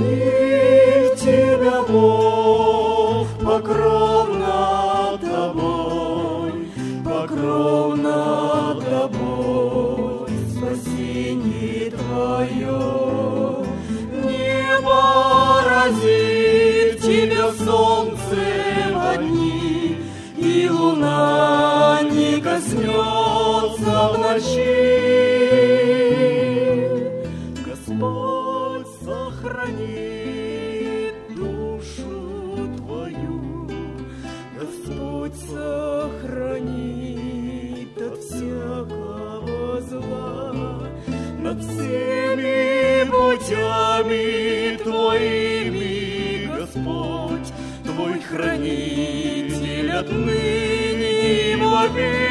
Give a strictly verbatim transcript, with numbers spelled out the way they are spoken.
хранит тебя Бог, покров над тобой, покров над тобой, спасение твое. Не поразит тебя солнце во дни, и луна не коснется в ночи. Господь сохранит душу твою, Господь сохранит от всякого зла. Над всеми путями твоими, Господь, твой хранитель отныне и вовек.